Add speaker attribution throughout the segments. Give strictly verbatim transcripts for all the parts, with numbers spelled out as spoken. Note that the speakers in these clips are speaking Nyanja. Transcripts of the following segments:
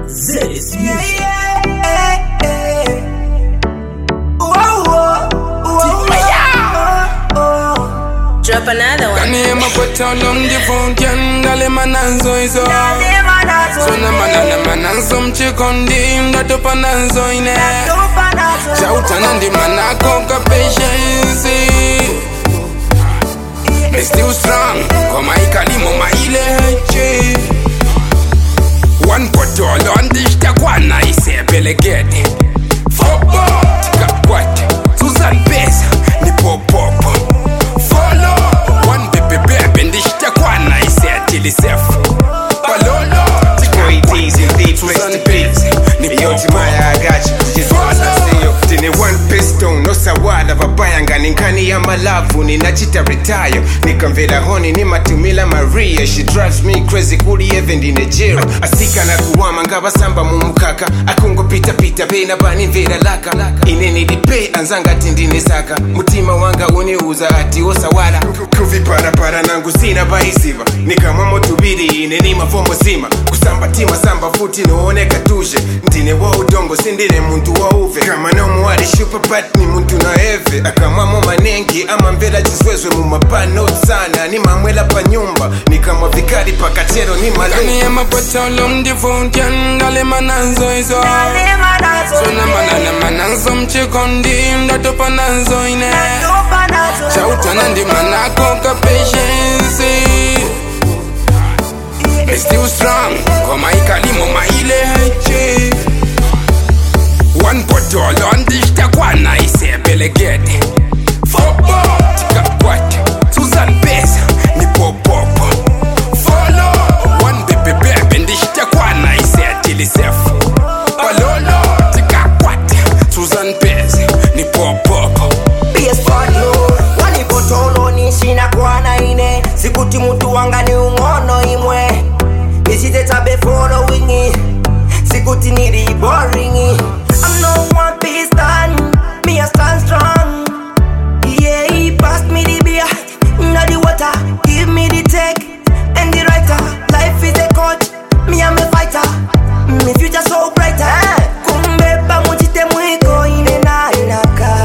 Speaker 1: Zedis Music.
Speaker 2: Drop another one.
Speaker 3: Kanema kweta long the phone Kendale mananzo izo Sona manana mananzo mchikondi Ndato pananzo ine Chauta nandi manako ka patience They still strong Koma ikalimo maile heche One potolo andishta kwana ise belegede Fobo tika kwate Susan Pesa ni popopo Follow one baby baby ndishta kwana ise atili sefu Balolo tika
Speaker 4: Easy, deep place to be. Yo, Timaya, I got you. Just wanna see you. Tini one pistol, no sawada vabayanga. Ninkani ya malavu, ninachita retire. Nikamvela honi, ni matumila Maria. She drives me crazy, kuli even in Nigeria. Asika na kuwama, ngaba samba mumukaka. Akungo pita pita, pena bani mvela laka. Ineni dipe, anzanga tindini saka. Mutima wanga uniuza ati osawala. Kuvi para para nangu sina baisiva. Nikamamo tubiri, ineni mafomo sima. Kusamba tima samba futi nooneka tuje. Ndine wa udongo sindine muntu wa uve. Kama nomu wali shupa pat ni muntu na eve. Akamamo manengi ama mbela jizwezwe mumapano sana. Ni mamwela pa nyumba. Ni kama vikari pakatero ni malu.
Speaker 3: Kani ya mapata ulom di phone Kendale mananzo izo Sona manana mananzo mchikondi Ndato pananzo ine Chauta nandi manako ka patience They still strong Koma ikalimo maile heche One potolo andishta kwana ise belegede Fobo tika kwate Susan Pesa ni popopo Follow one baby baby ndishta kwana ise atili sefu Balolo tika kwate Susan Pesa ni popopo
Speaker 5: P S Party wani potolo ni shina kwana ine Sikuti mutu wanga ni ungono imwe Isite tabe following it Sikuti niri boring it I'm no one piece done Me a stand strong Yeah, he passed me the beer Not the water Give me the take And the writer Life is a coach Me am a fighter Me future so brighter Kumbe pa mujite mwiko ine na inaka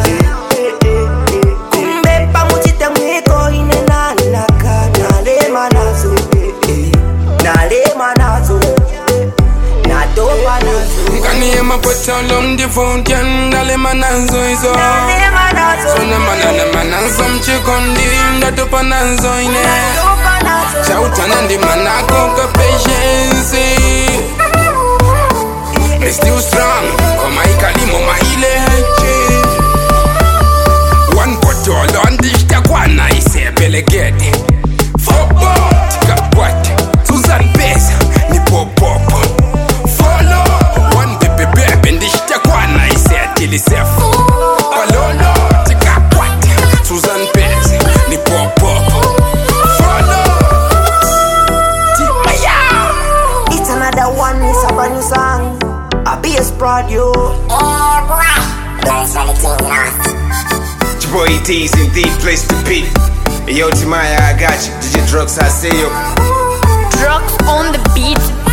Speaker 5: Kumbe pa mujite mwiko ine na inaka Nale manazo Nale manazo Nado manazo
Speaker 3: Kani ya mapata ulom di phone Kendale mananzo izo Sona manana mananzo mchikondi Ndato pananzo ine Chauta nandi manako ka patience They still strong Koma ikalimo maile heche One potolo andishta kwana ise belegede Fobo tika kwate Susan Pesa ni popopo Follow one baby baby ndishta kwana ise atili sefu Balolo tika kwate Susan Pesa ni popopo Follow
Speaker 5: It's another one, it's a brand new song A B S Prod, yo
Speaker 6: Yeah, boy. There's anything lost.
Speaker 4: Boy, it is indeed place to be. Yo, Timaya, I got you. Did you drugs? I say yo.
Speaker 2: Drugs on the beat.